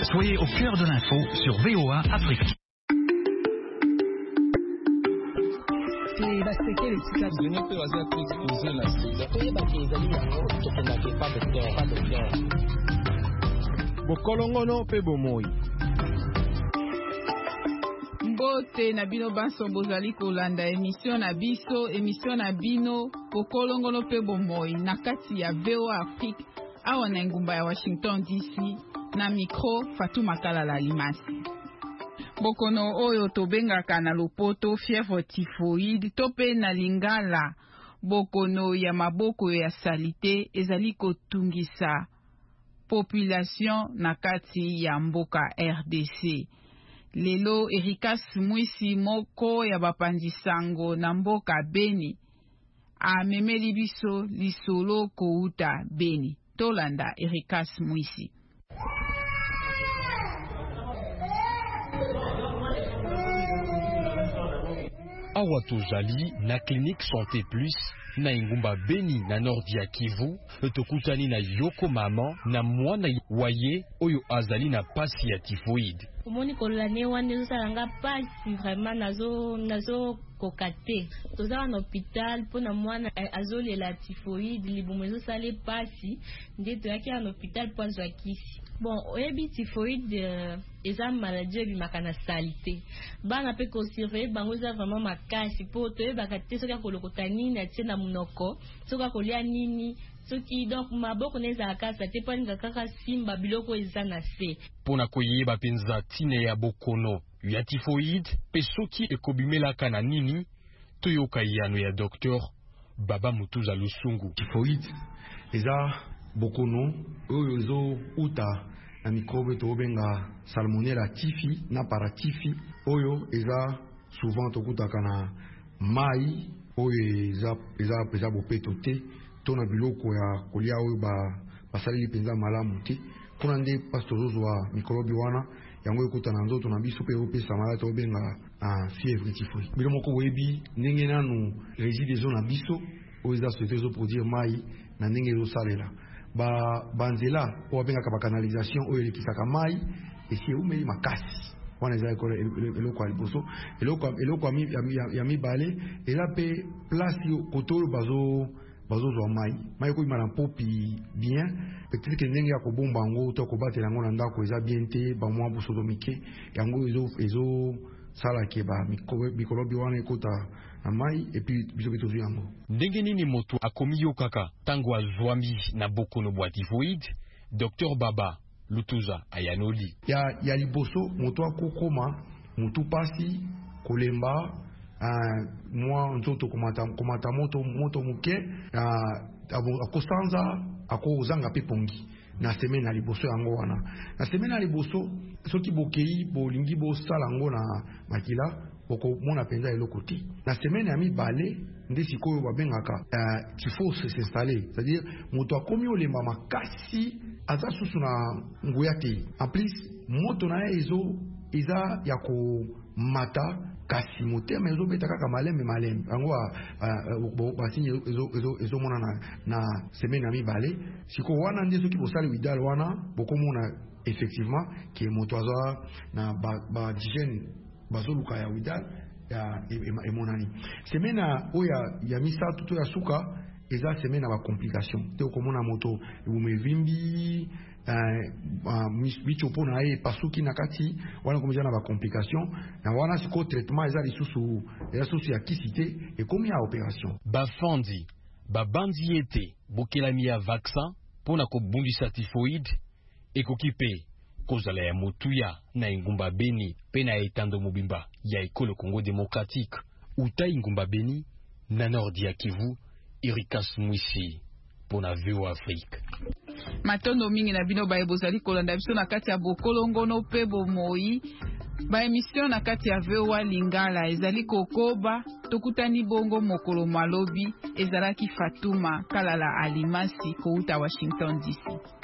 Soyez au cœur de l'info sur VOA Afrique. Bokolongono pe bomoi. Mbote na bino banso bozali kolanda emission na bino bokolongono pe bomoi na kati ya VOA Afrique awa na ngumba ya Washington DC na micro Fatuma Kalala Limasi. Bokono oyo tobengaka na lopoto fièvre typhoïde to pe na lingala bokono ya maboko ya salite ezali kotungisa population na kati ya mboka RDC. Lelo Erikas Mwisi moko ya bapanzi sango na mboka Beni amemeli biso lisolo kouta Beni. Tolanda Erikas Mwisi. Awa tozali na clinique Santé Plus na ingumba Beni na Nordi ya Kivu tokutani na Yoko mama na mwana waye oyo azali na pasi ya typhoïde. Omoni kolane wana zalanga pasi vraiment nazo kokate. Toza na hôpital pona mwana azole la typhoïde libumezo sale pasi ndeto yake na hôpital po azwa kisi. Bon, oyebi typhoïde eza maladie bimaka na salité. Bana pe ko surveiller bango za vraiment makasi po toyebaka te soki akolokota nini atie na munoko, soki akolia nini, soki donc maboko neza akasa te po ninga kaka simba biloko eza na se. Pona koyeba penza tine ya bokono ya typhoïde pe soki ekobimelaka na nini toyoka yano ya docteur Baba Mutuza Lusungu. Typhoïde eza bokono oyo ezo uta na microbe tobenga Salmonella typhi na paratyphi oyo eza souvent tokutaka na mai oyo eza bopeto te to na biloko ya kolia oyo basaleli penza malamu te kuna nde pastorozwa microbe wana yango ekuta na nzoto na biso pe opesa maladi tobenga fièvre typhoïde. Bilo moko boyebi ndenge nanu réside ezo na biso oyo eza société ezo produire mai na ndenge ezosalela banzela oyo babengaka bacanalisation oyo elekisaka mai esi eumeli makasi wana eza eloko ya liboso. Eloko ya mibale eza mpe place kote oyo bazozwa mai ekoyima na mpopi bien peut-être ke ndenge ya kobomba yango to kobatela yango na ndako eza bien te bamwa bosoto mike yango ezosalake mikolobi wana ekota na mai epi biso pe tozwi yango. Ndenge nini moto akomi yo kaka tango azwami na bokono bwa typhoïde? Dr Baba Lutuza ayanoli ya liboso moto akokoma motu pasi kolemba mwa nzoto komata moto muke akosanza akozanga pe pongi na semaine na liboso yango wana. Na semaine na liboso soki bokei bolingi bosala yango na makila okomona penza eloko te. Na semaine ya mibale nde sikoyo babengaka typhose s'installer, c'est-à-dire moto akomi olemba makasi aza susu na nguya te. En plus moto na ye eza ya komata kasi motema ezobeta kaka malembe yango basinye ezomona na semaine ya mibale. Siko wana nde soki bosali widal wana bokomona effectivement ke moto aza na badigène bazoluka ya widal ya emonani. Semaine oyo ya misato to ya suka eza semaine na bakomplication te okomona moto ebumevimbi bichopo na ye pasuki na kati wana komeza na bakomplication na wana siko traitement eza lisusu ya kisi te ekomi ya opération. Bafandi babandi ete bokelami ya vaccin pona kobundisa typhoïde ekoki pe kozala ya motuya na ingumba Beni pe na etando mobimba ya ekolo Congo démocratique uta ingumba Beni na Nordi ya Kivu. Erikas Mwisi pona VOA Afrique. Matondo mingi na bino baye bozali kolanda biso na kati ya bokolongono pe bomoi ba emission na kati ya VOA Lingala ezali kokoba tokutani bongo mokolo malobi ezalaki Fatuma Kalala Alimasi kouta Washington DC.